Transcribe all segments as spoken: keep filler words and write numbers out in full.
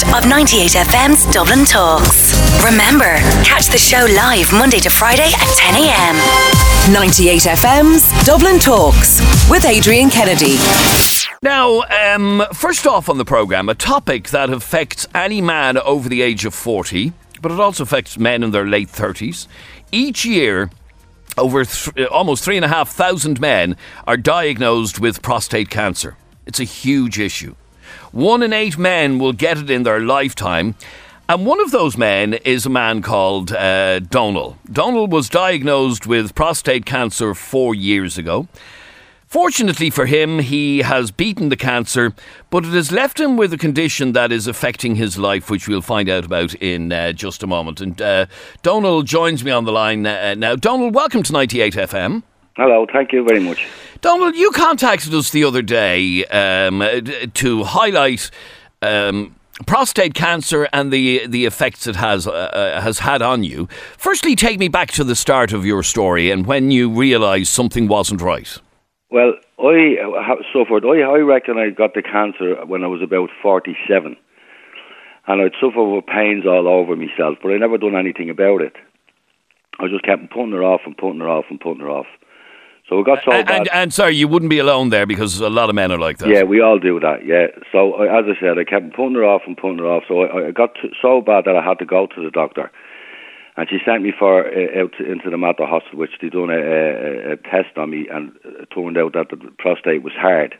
of ninety-eight F M's Dublin Talks. Remember, catch the show live Monday to Friday at ten a m. ninety-eight F M's Dublin Talks with Adrian Kennedy. Now, um, first off on the programme, a topic that affects any man over the age of forty, but it also affects men in their late thirties. Each year, over th- almost three and a half thousand men are diagnosed with prostate cancer. It's a huge issue. One in eight men will get it in their lifetime. And one of those men is a man called uh, Donal. Donal was diagnosed with prostate cancer four years ago. Fortunately for him, he has beaten the cancer, but it has left him with a condition that is affecting his life, which we'll find out about in uh, just a moment. And uh, Donal joins me on the line uh, now. Donal, welcome to ninety-eight F M. Hello, thank you very much. Donal, you contacted us the other day um, to highlight um, prostate cancer and the the effects it has uh, has had on you. Firstly, take me back to the start of your story and when you realised something wasn't right. Well, I have suffered, I, I reckon I got the cancer when I was about forty-seven. And I'd suffered with pains all over myself, but I never done anything about it. I just kept putting her off and putting her off and putting her off. So it got so and, bad. And, and sorry, you wouldn't be alone there because a lot of men are like that. Yeah, we all do that, yeah. So I, as I said, I kept putting her off and putting her off. So I, I got to, so bad that I had to go to the doctor. And she sent me for uh, out to, into the Mater Hospital, which they done a, a, a test on me, and it turned out that the prostate was hard.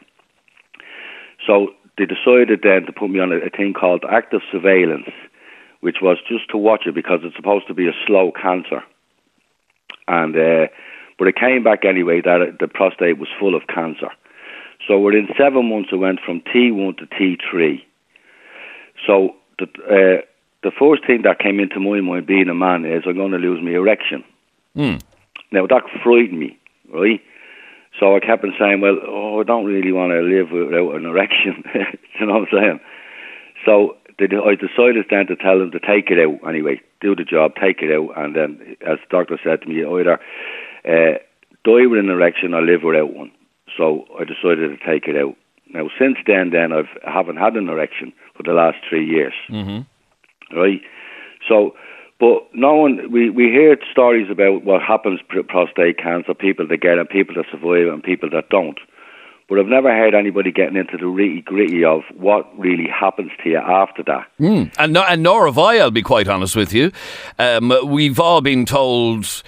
So they decided then to put me on a, a thing called active surveillance, which was just to watch it because it's supposed to be a slow cancer. And uh, but it came back anyway that the prostate was full of cancer. So within seven months, it went from T one to T three. So the uh, The first thing that came into my mind, being a man, is I'm going to lose my erection. Mm. Now, that frightened me, right? So I kept on saying, well, oh, I don't really want to live without an erection. You know what I'm saying? So they, I decided then to tell them to take it out anyway, do the job, take it out. And then, as the doctor said to me, either uh, die with an erection or live without one. So I decided to take it out. Now, since then, then I've, I haven't had an erection for the last three years. Mm-hmm. Right, so, but no one, we, we hear stories about what happens to prostate cancer, people that get it, people that survive and people that don't. But I've never heard anybody getting into the nitty gritty of what really happens to you after that. Mm. And, no, and nor have I, I'll be quite honest with you. Um, we've all been told...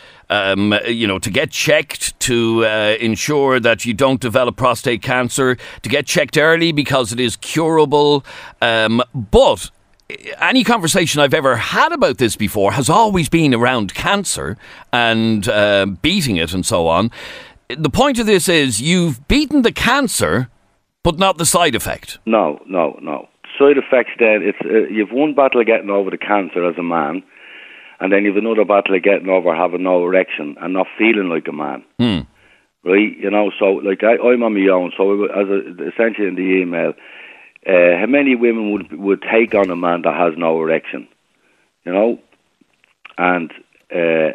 Um, you know, to get checked, to uh, ensure that you don't develop prostate cancer, to get checked early because it is curable. Um, but any conversation I've ever had about this before has always been around cancer and uh, beating it and so on. The point of this is you've beaten the cancer, but not the side effect. No, no, no. Side effects then, it's, uh, you've one battle getting over the cancer as a man, and then you've another battle of getting over having no erection and not feeling like a man. Mm. Right? You know, so like I, I'm on my own. So as a, essentially in the email, uh, how many women would would take on a man that has no erection? You know? And... Uh,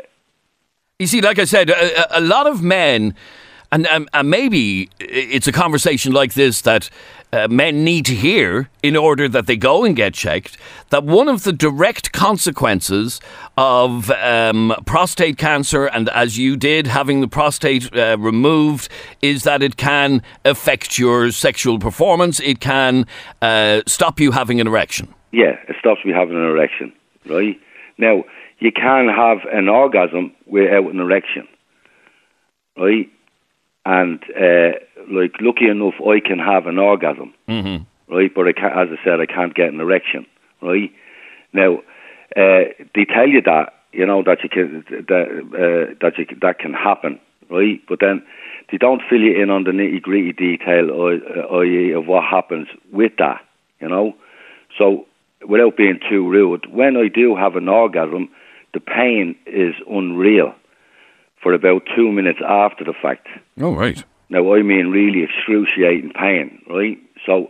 you see, like I said, a, a lot of men... And, um, and maybe it's a conversation like this that uh, men need to hear in order that they go and get checked, that one of the direct consequences of um, prostate cancer, and as you did, having the prostate uh, removed, is that it can affect your sexual performance. It can uh, stop you having an erection. Yeah, it stops me having an erection, right? Now, you can have an orgasm without an erection, right? And, uh, like, lucky enough, I can have an orgasm, mm-hmm. right? But I can't, as I said, I can't get an erection, right? Now, uh, they tell you that, you know, that you can, that, uh, that, you, that can happen, right? But then they don't fill you in on the nitty-gritty detail that is of what happens with that, you know? So, without being too rude, when I do have an orgasm, the pain is unreal for about two minutes after the fact. Oh, right. Now, I mean really excruciating pain, right? So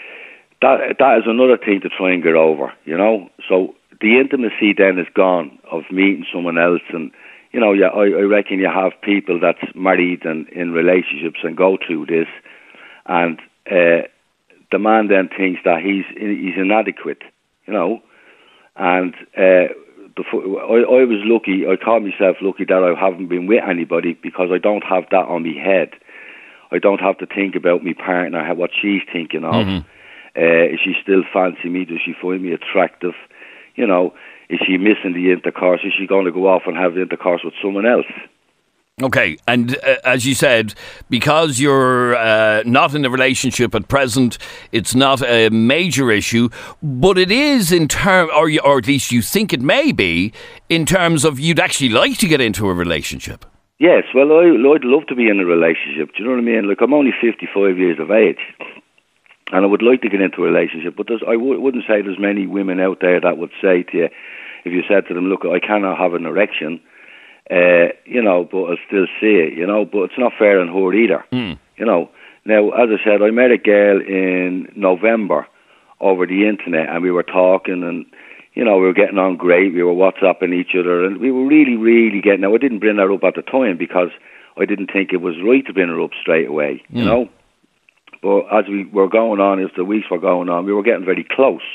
that that is another thing to try and get over, you know? So the intimacy then is gone of meeting someone else. And, you know, yeah, I, I reckon you have people that's married and in relationships and go through this. And uh, the man then thinks that he's he's inadequate, you know, and uh, the, I, I was lucky. I call myself lucky that I haven't been with anybody, because I don't have that on my head. I don't have to think about my partner, what she's thinking of. Mm-hmm. Uh, is she still fancy me? Does she find me attractive? You know, is she missing the intercourse? Is she going to go off and have the intercourse with someone else? Okay, and uh, as you said, because you're uh, not in a relationship at present, it's not a major issue, but it is in term, or, you, or at least you think it may be, in terms of you'd actually like to get into a relationship. Yes, well, I, I'd love to be in a relationship. Do you know what I mean? Like, I'm only fifty-five years of age, and I would like to get into a relationship, but there's, I w- wouldn't say there's many women out there that would say to you, if you said to them, look, I cannot have an erection, Uh, you know, but I'll still see it, you know, but it's not fair on her either, mm. you know. Now, as I said, I met a girl in November over the internet, and we were talking, and, you know, we were getting on great, we were WhatsApping each other, and we were really, really getting, now I didn't bring her up at the time, because I didn't think it was right to bring her up straight away, mm. you know. But as we were going on, as the weeks were going on, we were getting very close.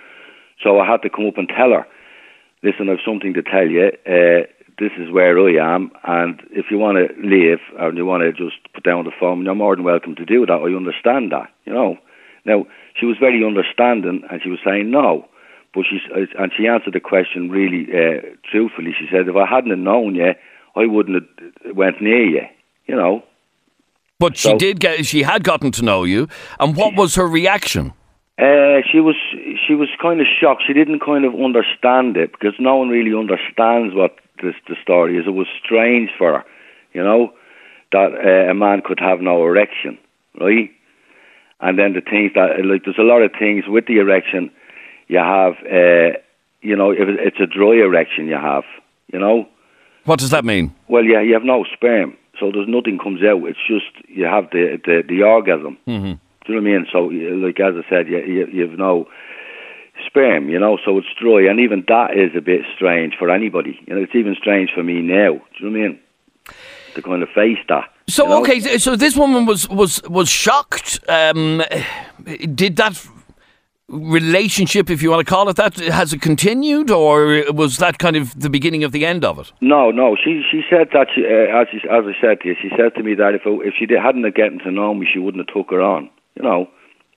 So I had to come up and tell her, listen, I've something to tell you, uh, this is where I am, and if you want to leave and you want to just put down the phone, you're more than welcome to do that. I understand that, you know. Now, she was very understanding, and she was saying no, but she's and she answered the question really uh, truthfully. She said, if I hadn't have known you, I wouldn't have went near you, you know. But she so, did get, she had gotten to know you, and what was her reaction? Uh, she was she was kind of shocked. She didn't kind of understand it, because no one really understands what this, the story is. It was strange for her, you know, that uh, a man could have no erection, right? And then the things that, like, there's a lot of things with the erection. You have, uh, you know, if it's a dry erection you have, you know. What does that mean? Well, yeah, you have no sperm, so there's nothing comes out. It's just you have the the, the orgasm. Mm-hmm. Do you know what I mean? So, like, as I said, you, you, you have no sperm, you know, so it's dry. And even that is a bit strange for anybody. You know, it's even strange for me now. Do you know what I mean? To kind of face that. So, you know? okay, so this woman was, was, was shocked. Um, did that relationship, if you want to call it that, has it continued, or was that kind of the beginning of the end of it? No, no. She she said that, she, uh, as, she, as I said to you, she said to me that if, I, if she hadn't have gotten to know me, she wouldn't have took her on. You know,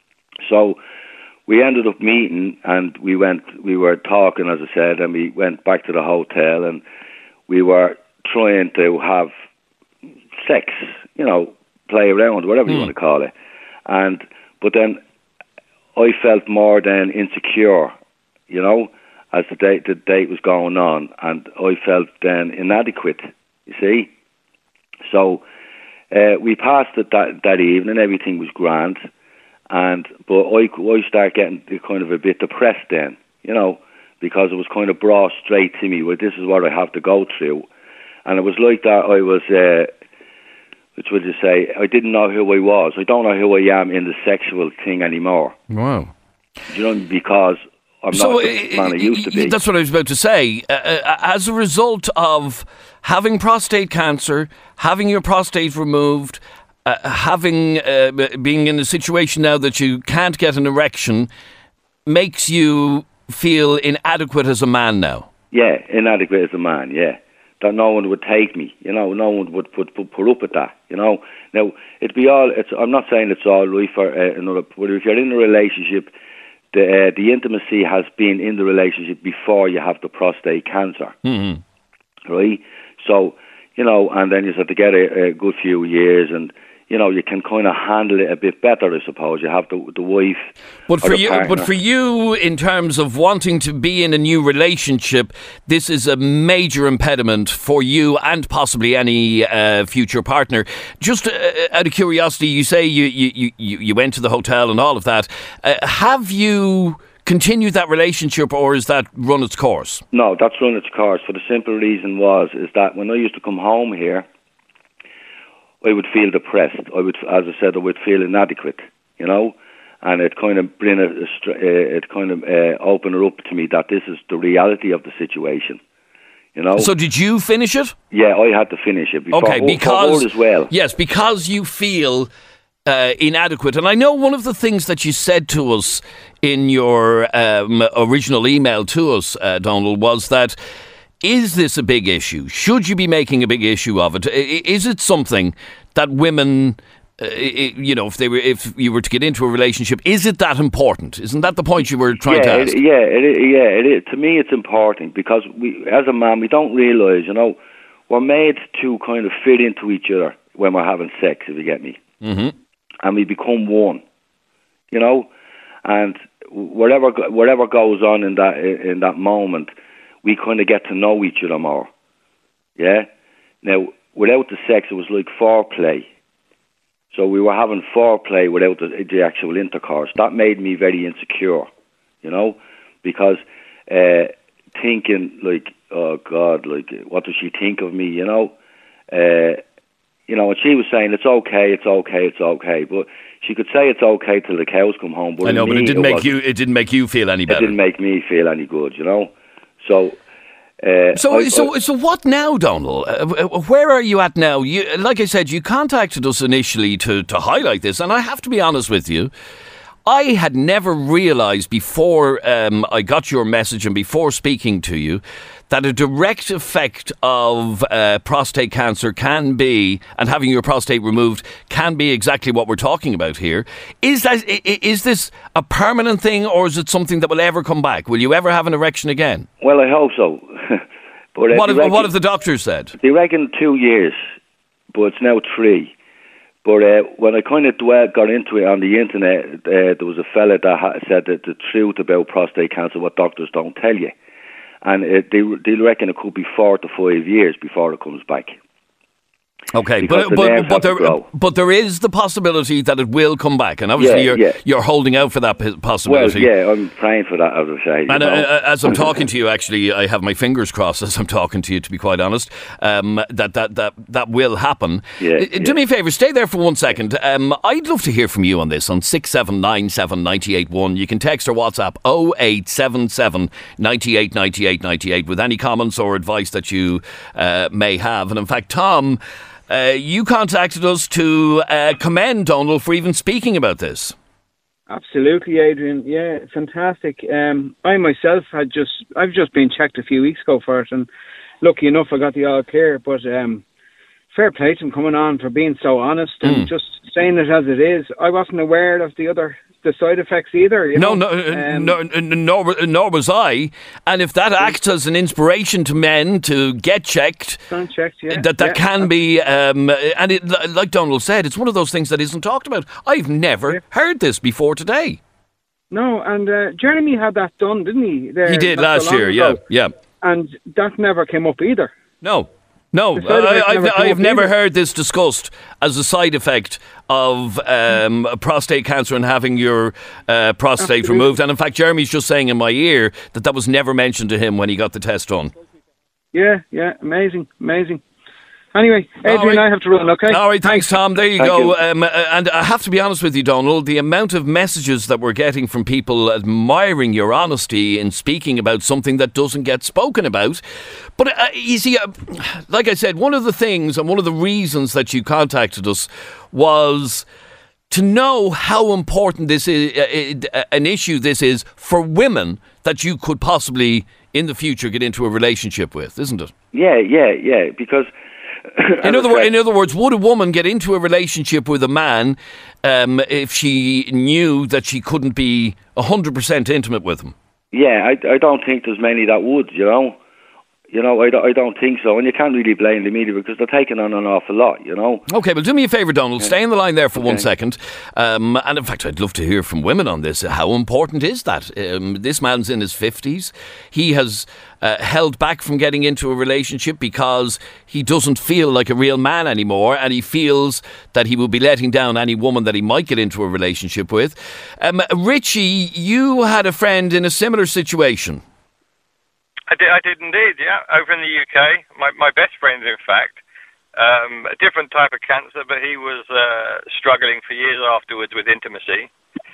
so we ended up meeting, and we went, we were talking, as I said, and we went back to the hotel, and we were trying to have sex, you know, play around, whatever mm. you want to call it. And, but then I felt more than insecure, you know, as the date, the date was going on, and I felt then inadequate, you see. So, Uh, we passed it that, that evening, everything was grand, and but I, I started getting kind of a bit depressed then, you know, because it was kind of brought straight to me, well, this is what I have to go through. And it was like that I was, uh, which would you say, I didn't know who I was. I don't know who I am in the sexual thing anymore. Wow. You know, because I'm so, not the man I used to be. That's what I was about to say. Uh, as a result of having prostate cancer, having your prostate removed, uh, having uh, being in a situation now that you can't get an erection, makes you feel inadequate as a man now. Yeah, inadequate as a man, yeah. That no one would take me, you know, no one would put, put, put up with that, you know. Now, it'd be all, it's, I'm not saying it's all right for uh, another, but if you're in a relationship, the uh, the intimacy has been in the relationship before you have the prostate cancer, mm-hmm. right? So, you know, and then you have to get a, a good few years, and you know, you can kind of handle it a bit better, I suppose. You have the the wife, but for you, partner. but for you, in terms of wanting to be in a new relationship, this is a major impediment for you and possibly any uh, future partner. Just uh, out of curiosity, you say you you, you you went to the hotel and all of that. Uh, have you continued that relationship, or is that run its course? No, that's run its course. For the simple reason was is that when I used to come home here, I would feel depressed. I would, as I said, I would feel inadequate, you know, and it kind of bring a, a it kind of uh, open her up to me that this is the reality of the situation, you know. So did you finish it? Yeah, I had to finish it. Before, okay, because for her as well. Yes, because you feel uh, inadequate. And I know one of the things that you said to us in your um, original email to us, uh, Donald, was that, is this a big issue? Should you be making a big issue of it? Is it something that women, uh, you know, if they were, if you were to get into a relationship, is it that important? Isn't that the point you were trying yeah, to ask? It, yeah, it, yeah. It is. To me, it's important because we, as a man, we don't realise, you know, we're made to kind of fit into each other when we're having sex, if you get me. Mm-hmm. And we become one, you know, and whatever whatever goes on in that in that moment, we kind of get to know each other more. Yeah. Now, without the sex, it was like foreplay. So we were having foreplay without the, the actual intercourse. That made me very insecure, you know, because uh, thinking like, oh God, like what does she think of me, you know? Uh, You know, and she was saying, it's okay, it's okay, it's okay. But she could say it's okay till the cows come home. But I know, me, but it didn't it make you. It didn't make you feel any better. It didn't make me feel any good, you know. So, uh, so, I, so, I, so, what now, Donald? Uh, where are you at now? You, like I said, you contacted us initially to to highlight this, and I have to be honest with you. I had never realised before um, I got your message and before speaking to you that a direct effect of uh, prostate cancer can be, and having your prostate removed can be exactly what we're talking about here. Is that is this a permanent thing, or is it something that will ever come back? Will you ever have an erection again? Well, I hope so. but uh, what, have, reckon, what have the doctors said? They reckon two years, but it's now three. But uh, when I kind of got into it on the internet, uh, there was a fella that ha- said that the truth about prostate cancer, what doctors don't tell you. And uh, they they reckon it could be four to five years before it comes back. Okay, because but but but there, grow. but there is the possibility that it will come back, and obviously yeah, you're yeah. you're holding out for that possibility. Well, yeah, I'm praying for that, as I say. And uh, as I'm talking to you, actually, I have my fingers crossed as I'm talking to you. To be quite honest, um, that that that that will happen. Yeah, uh, yeah. Do me a favour, stay there for one second. Um, I'd love to hear from you on this on six seven nine seven nine eight one. You can text or WhatsApp oh eight seven seven nine eight nine eight nine eight with any comments or advice that you uh, may have. And in fact, Tom. Uh, you contacted us to uh, commend Donald for even speaking about this. Absolutely, Adrian. Yeah, fantastic. Um, I myself had just, I've just been checked a few weeks ago for it, and lucky enough I got the all clear. But um, fair play to him coming on for being so honest mm. and just saying it as it is. I wasn't aware of the other the side effects either. You no, know? no, um, no, no, nor, nor was I. And if that acts as an inspiration to men to get checked, checked yeah, that that yeah, can be, um, and it, like Donald said, it's one of those things that isn't talked about. I've never yeah. heard this before today. No, and uh, Jeremy had that done, didn't he? There, he did last so year, ago. yeah, yeah. And that never came up either. No. No, I, I've, never, I've never heard this discussed as a side effect of um, prostate cancer and having your uh, prostate Absolutely. removed. And in fact, Jeremy's just saying in my ear that that was never mentioned to him when he got the test done. Yeah, yeah, amazing, amazing. Anyway, Adrian, right. I have to run, okay? All right, thanks, Tom. There you Thank go. You. Um, and I have to be honest with you, Donald, the amount of messages that we're getting from people admiring your honesty in speaking about something that doesn't get spoken about. But uh, you see, uh, like I said, one of the things and one of the reasons that you contacted us was to know how important this is, uh, an issue this is for women that you could possibly, in the future, get into a relationship with, isn't it? Yeah, yeah, yeah, because... In other, in other words, would a woman get into a relationship with a man um, if she knew that she couldn't be one hundred percent intimate with him? Yeah, I, I don't think there's many that would, you know. You know, I, I don't think so. And you can't really blame the media because they're taking on an awful lot, you know. OK, well, do me a favour, Donald. Yeah. Stay on the line there for okay. one second. Um, and in fact, I'd love to hear from women on this. How important is that? Um, this man's in his fifties. He has uh, held back from getting into a relationship because he doesn't feel like a real man anymore. And he feels that he will be letting down any woman that he might get into a relationship with. Um, Richie, you had a friend in a similar situation. I did, I did indeed, yeah, over in the U K. My my best friend, in fact, um, a different type of cancer, but he was uh, struggling for years afterwards with intimacy.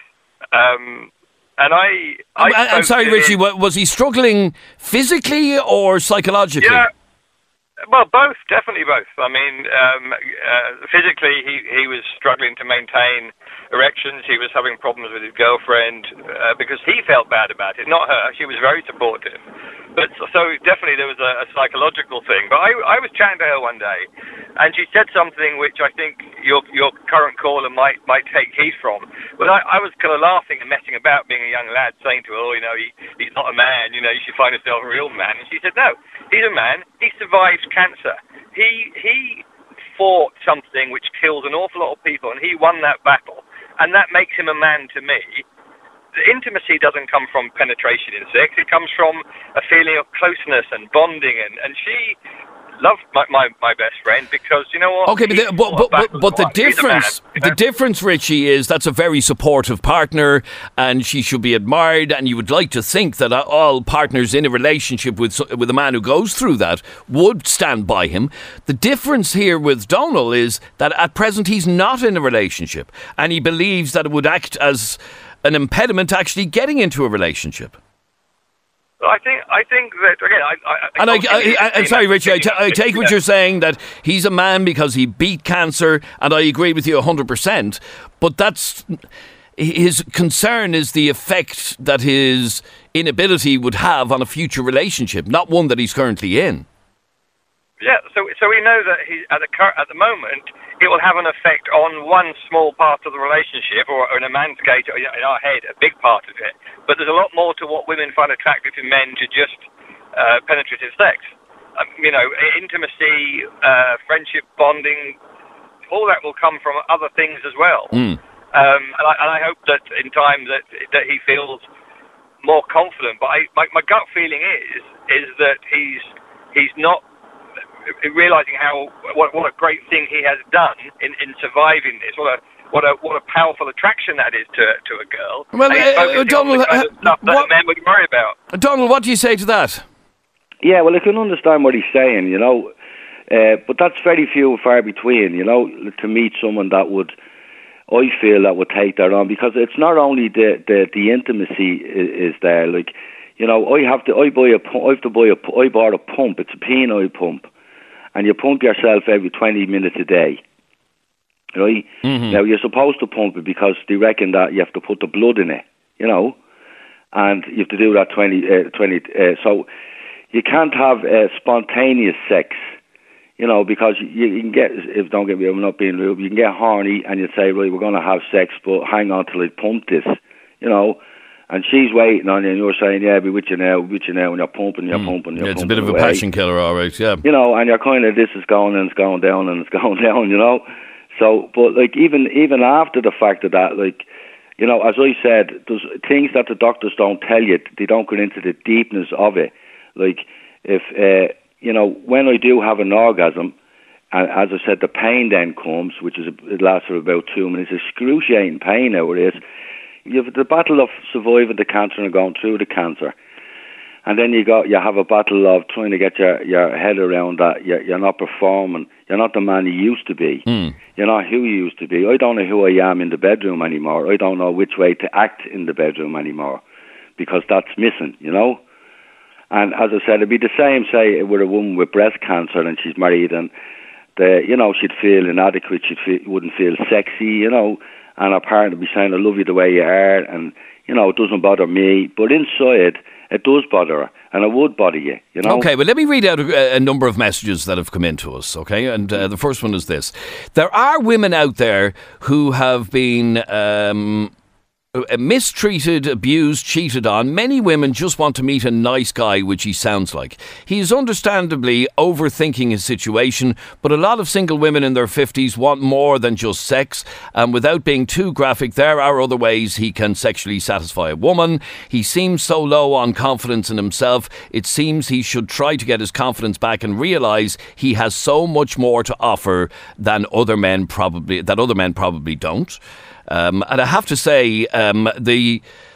Um, and I... I I'm, I'm sorry, Richie, him, was he struggling physically or psychologically? Yeah, Well, both, definitely both. I mean, um, uh, physically, he, he was struggling to maintain erections. He was having problems with his girlfriend uh, because he felt bad about it, not her. She was very supportive. But so definitely there was a, a psychological thing. But I, I was chatting to her one day, and she said something which I think your your current caller might might take heed from. But I, I was kind of laughing and messing about, being a young lad, saying to her, oh, you know, he, he's not a man, you know, you should find yourself a real man. And she said, no, he's a man. He survived cancer. He he fought something which kills an awful lot of people, and he won that battle. And that makes him a man to me. The intimacy doesn't come from penetration in sex. It comes from a feeling of closeness and bonding. And, and she loved my, my, my best friend because, you know what? Okay, but the, but, but, but, but the difference, man, you know? the difference, Richie, is that's a very supportive partner, and she should be admired. And you would like to think that all partners in a relationship with with a man who goes through that would stand by him. The difference here with Donal is that at present he's not in a relationship, and he believes that it would act as an impediment to actually getting into a relationship. Well, I think I think that again. I, I, and I, I, I, I'm sorry, Richie. I, t- I take what you're saying, that he's a man because he beat cancer, and I agree with you one hundred percent. But that's his concern is the effect that his inability would have on a future relationship, not one that he's currently in. Yeah. So so we know that he at the cur- at the moment it will have an effect on one small part of the relationship, or, or in a man's case, in our head, a big part of it. But there's a lot more to what women find attractive in men to just uh, penetrative sex. Um, you know, intimacy, uh, friendship, bonding, all that will come from other things as well. Mm. Um, and, I, and I hope that in time that that he feels more confident. But I, my, my gut feeling is is that he's he's not realising how what, what a great thing he has done in, in surviving this. What a what a what a powerful attraction that is to to a girl. Well, uh, uh, Donald, kind of stuff that what, men would worry about. Donald, what do you say to that? Yeah, well, I can understand what he's saying, you know, uh, but that's very few and far between, you know, to meet someone that would, I feel, that would take that on, because it's not only the the, the intimacy is, is there, like, you know, I have to I buy a I have to buy a I bought a pump. It's a penile pump. And you pump yourself every twenty minutes a day, right? Mm-hmm. Now, you're supposed to pump it because they reckon that you have to put the blood in it, you know, and you have to do that twenty, uh, twenty uh, so you can't have uh, spontaneous sex, you know, because you, you can get, if don't get me, I'm not being rude, you can get horny and you say, right, we're going to have sex, but hang on till I pump this, you know. And she's waiting on you, and you're saying, yeah, be with you now, with you now, and you're pumping, you're mm. pumping, you're yeah, it's pumping a bit of away. a passion killer, all right, yeah. You know, and you're kind of, this is going and it's going down and it's going down, you know. So, but like, even even after the fact of that, like, you know, as I said, there's things that the doctors don't tell you, they don't get into the deepness of it. Like, if, uh, you know, when I do have an orgasm, and as I said, the pain then comes, which is, it lasts for about two minutes, excruciating pain now it is. You have the battle of surviving the cancer and going through the cancer, and then you got you have a battle of trying to get your, your head around that you're, you're not performing, you're not the man you used to be, mm. you're not who you used to be. I don't know who I am in the bedroom anymore. I don't know which way to act in the bedroom anymore, because that's missing, you know. And as I said, it'd be the same, say, with a woman with breast cancer and she's married, and the, you know, she'd feel inadequate, she'd feel, wouldn't feel sexy, you know. And her partner would be saying, I love you the way you are, and, you know, it doesn't bother me. But inside, it does bother her, and it would bother you, you know. Okay, well, let me read out a, a number of messages that have come in to us, okay? And uh, the first one is this. There are women out there who have been um, mistreated, abused, cheated on. Many women just want to meet a nice guy, which he sounds like. He is understandably overthinking his situation, but a lot of single women in their fifties want more than just sex. And without being too graphic, there are other ways he can sexually satisfy a woman. He seems so low on confidence in himself. It seems he should try to get his confidence back and realise he has so much more to offer than other men probably that other men probably don't. Um, and I have to say, um, the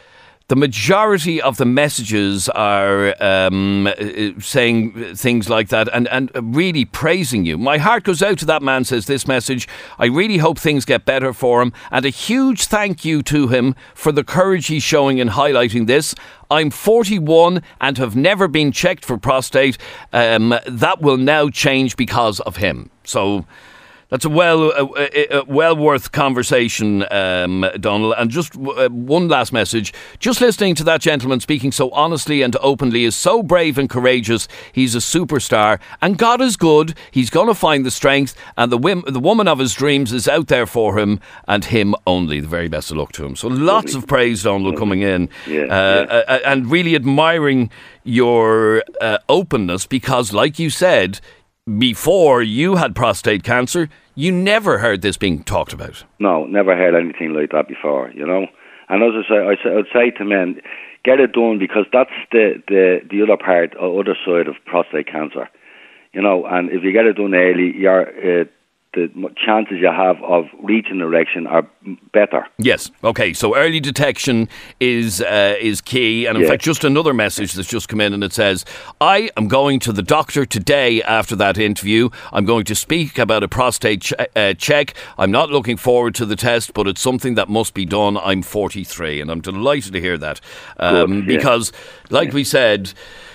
the majority of the messages are um, saying things like that and, and really praising you. My heart goes out to that man, says this message. I really hope things get better for him, and a huge thank you to him for the courage he's showing in highlighting this. I'm forty-one and have never been checked for prostate. Um, that will now change because of him. So that's a well, a, a well worth conversation, um, Donald. And just uh, one last message. Just listening to that gentleman speaking so honestly and openly is so brave and courageous. He's a superstar, and God is good. He's going to find the strength, and the whim, the woman of his dreams is out there for him, and him only. The very best of luck to him. So lots of praise, Donald, coming in, yeah, uh, yeah. Uh, and really admiring your uh, openness, because, like you said, before you had prostate cancer, you never heard this being talked about. No, never heard anything like that before, you know. And as I say, I, say, I would say to men, get it done, because that's the, the, the other part, or other side of prostate cancer, you know. And if you get it done early, you're, uh, the chances you have of reaching erection are better. Yes. Okay. So early detection is uh, is key. And in yeah. fact, just another message that's just come in, and it says, I am going to the doctor today after that interview. I'm going to speak about a prostate ch- uh, check. I'm not looking forward to the test, but it's something that must be done. I'm forty-three, and I'm delighted to hear that. Um, Good, yeah. Because, like yeah. we said,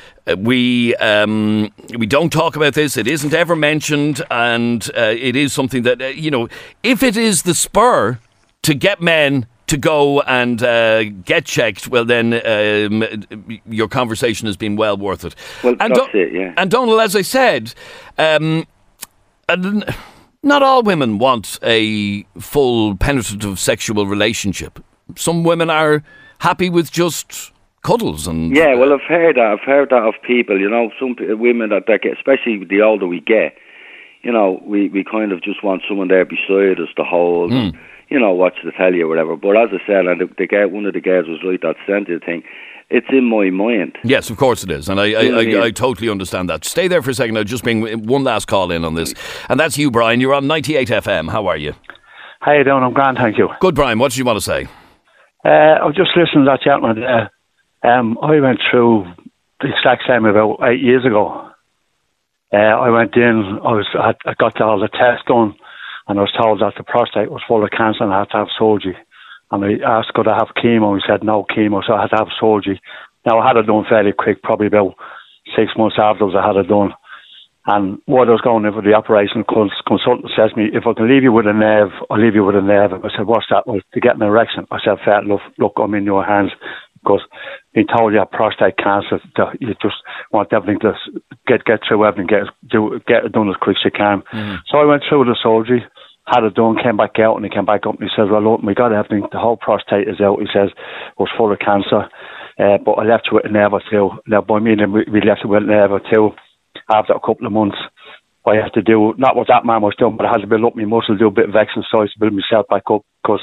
We um, we don't talk about this. It isn't ever mentioned, and uh, it is something that, uh, you know, if it is the spur to get men to go and uh, get checked, well, then um, your conversation has been well worth it. Well, and that's Do- it, yeah. And Donald, as I said, um, and not all women want a full penetrative sexual relationship. Some women are happy with just cuddles and yeah. Well, I've heard that. I've heard that of people. You know, some p- women that, that get, especially the older we get, you know, we, we kind of just want someone there beside us to hold, mm. and, you know, watch the telly or whatever. But as I said, and the, the girl, one of the girls was right, that sensitive thing. It's in my mind. Yes, of course it is. And I, I, I, I, I totally understand that. Stay there for a second. I'll just bring one last call in on this. And that's you, Brian. You're on ninety-eight F M. How are you? How you doing? I'm grand, thank you. Good, Brian. What did you want to say? Uh, I was just listening to that gentleman there. Um, I went through the exact same about eight years ago. Uh, I went in, I was, I, I got all the tests done, and I was told that the prostate was full of cancer and I had to have surgery. And I asked, could I have chemo? He said, no chemo, so I had to have surgery. Now, I had it done fairly quick, probably about six months afterwards I had it done. And while I was going in for the operation, the consultant says to me, if I can leave you with a nerve, I'll leave you with a nerve. I said, what's that? Well, to get an erection. I said, fair enough, look, I'm in your hands. Because being told you have prostate cancer, you just want everything to get get through everything, get do get it done as quick as you can. Mm. So I went through the surgery, had it done, came back out, and he came back up and he says, well, look, we got everything, the whole prostate is out. He says, it was full of cancer, uh, but I left you with a nerve or two. Now, by me, we, we left you with a nerve or two. After a couple of months, I had to do, not what that man was doing, but I had to build up my muscle, do a bit of exercise to build myself back up, because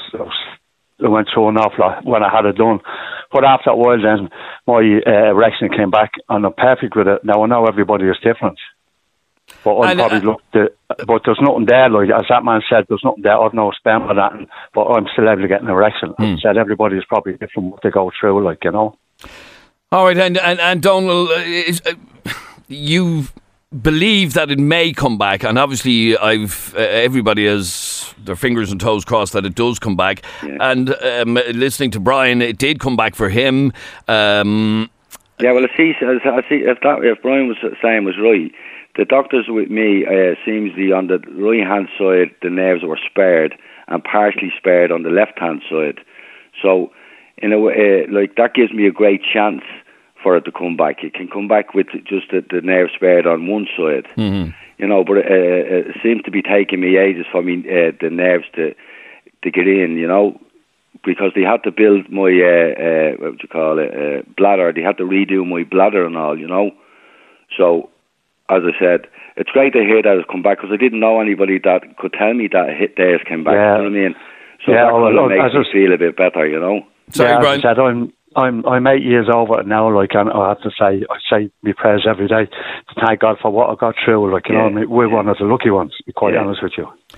I went through an awful lot when I had it done. But after a while then, my uh, erection came back and I'm perfect with it. Now I know everybody is different. But I'm and, probably uh, looked at, but there's nothing there, like, as that man said, there's nothing there, I've no sperm or that, but I'm still able to get an erection. Hmm. As I said, everybody is probably different what they go through, like, you know. All right, and, and, and Donald, uh, is, uh, you believe that it may come back, and obviously I've uh, everybody has their fingers and toes crossed that it does come back. Yeah. And um, listening to Brian, it did come back for him. Um, yeah, well, if, he, if, if, that, if Brian was saying was right, the doctors with me uh, seems to be on the right hand side, the nerves were spared and partially spared on the left hand side. So, in a way, uh, like that gives me a great chance for it to come back. It can come back with just the, the nerve spared on one side, mm-hmm. you know. But uh, it seems to be taking me ages for me uh, the nerves to to get in, you know, because they had to build my uh, uh, what would you call it uh, bladder. They had to redo my bladder and all, you know. So, as I said, it's great to hear that it's come back, because I didn't know anybody that could tell me that hit theirs came back. Yeah. You know what I mean? So yeah, that kind well, of makes me feel a bit better, you know. Sorry, yeah, Brian. As I said, I'm I'm I'm eight years over it now. Like, and I have to say, I say my prayers every day to thank God for what I got through. Like, you yeah, know, I mean, we're yeah. one of the lucky ones. To be quite yeah. honest with you.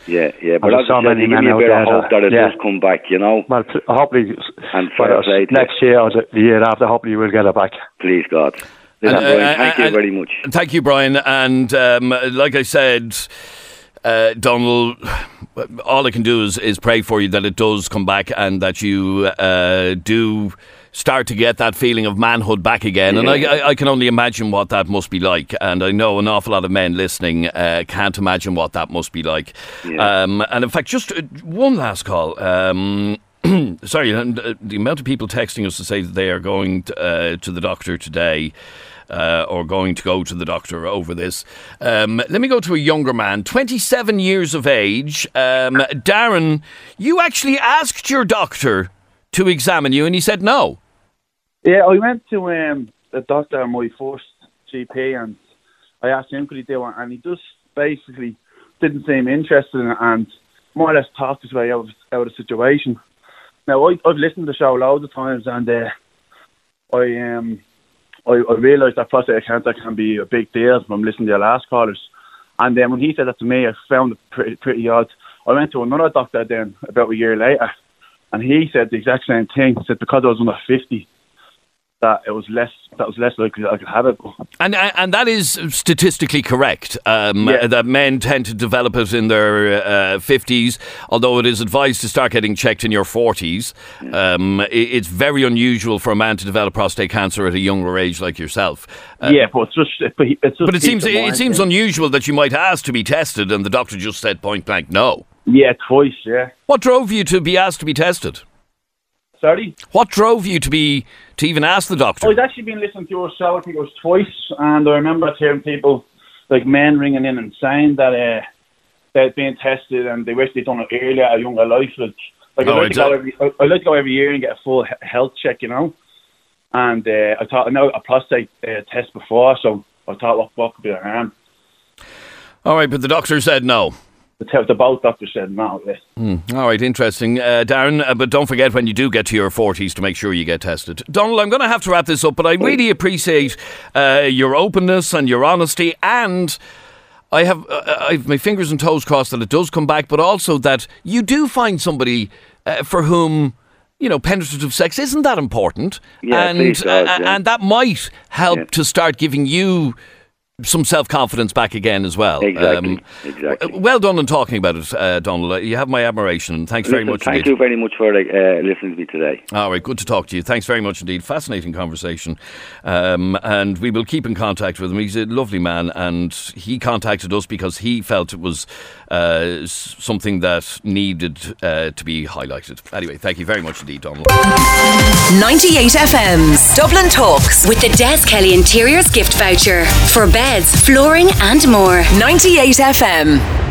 Yeah, yeah, but And as there's so I said, many you give men me a out bit there of hope that- that it yeah. does come back, you know. Well, pl- hopefully, And whether fair it's play to you. next year or the the year after, hopefully we'll get it back. Please, God. Listen, And, uh, Brian, thank you and- very much. Thank you, Brian. And um, like I said, uh, Donald, all I can do is, is pray for you that it does come back and that you uh, do start to get that feeling of manhood back again. And I, I, I can only imagine what that must be like. And I know an awful lot of men listening uh, can't imagine what that must be like. Yeah. Um, and in fact, just uh, one last call. Um, sorry, and, uh, the amount of people texting us to say that they are going to, uh, to the doctor today. Uh, or going to go to the doctor over this. Um, let me go to a younger man, twenty-seven years of age. Um, Darren, you actually asked your doctor to examine you and he said no. Yeah, I went to um, the doctor, my first G P, and I asked him could he do it, and he just basically didn't seem interested in it and more or less talked his way out of, out of the situation. Now, I, I've listened to the show loads of times, and uh, I um. I, I realised that prostate cancer can be a big deal from listening to your last callers. And then when he said that to me, I found it pretty, pretty odd. I went to another doctor then about a year later, and he said the exact same thing. He said because I was under fifty, that it was less that was less likely that I could have it. And and that is statistically correct, um, Yeah. that men tend to develop it in their uh, fifties, although it is advised to start getting checked in your forties. Um, it, it's very unusual for a man to develop prostate cancer at a younger age like yourself. Uh, yeah, but it's just but it's just But it seems peace of it mind, seems yeah. unusual that you might ask to be tested and the doctor just said point blank no. Yeah, twice, yeah. What drove you to be asked to be tested? Sorry? What drove you to be to even ask the doctor? I'd actually been listening to your show, I think it was twice, and I remember hearing people, like men ringing in and saying that uh, they'd been tested and they wish they'd done it earlier at a younger life. Like, like Oh, I, like to it's go a- every, I, I like to go every year and get a full he- health check, you know. And uh, I thought, I know a prostate uh, test before, so I thought, what, what could be the harm? All right, but the doctor said no. The, te- the both doctors said no, yes. All right, interesting. Uh, Darren, uh, but don't forget when you do get to your forties to make sure you get tested. Donald, I'm going to have to wrap this up, but I really appreciate uh, your openness and your honesty, and I have uh, I've my fingers and toes crossed that it does come back, but also that you do find somebody uh, for whom, you know, penetrative sex isn't that important, Yeah, and please God, uh, yeah. and that might help Yeah. to start giving you some self-confidence back again as well. Exactly, exactly. w- Well done in talking about it, uh, Donald. Uh, You have my admiration, and thanks very Listen, much thank indeed. you very much for like, uh, listening to me today. All right, good to talk to you. Thanks very much indeed. Fascinating conversation. Um, and we will keep in contact with him. He's a lovely man, and he contacted us because he felt it was uh, s- something that needed uh, to be highlighted. Anyway, thank you very much indeed, Donald. ninety-eight F M's Dublin Talks with the Des Kelly Interiors gift voucher for beds, flooring and more. ninety-eight F M.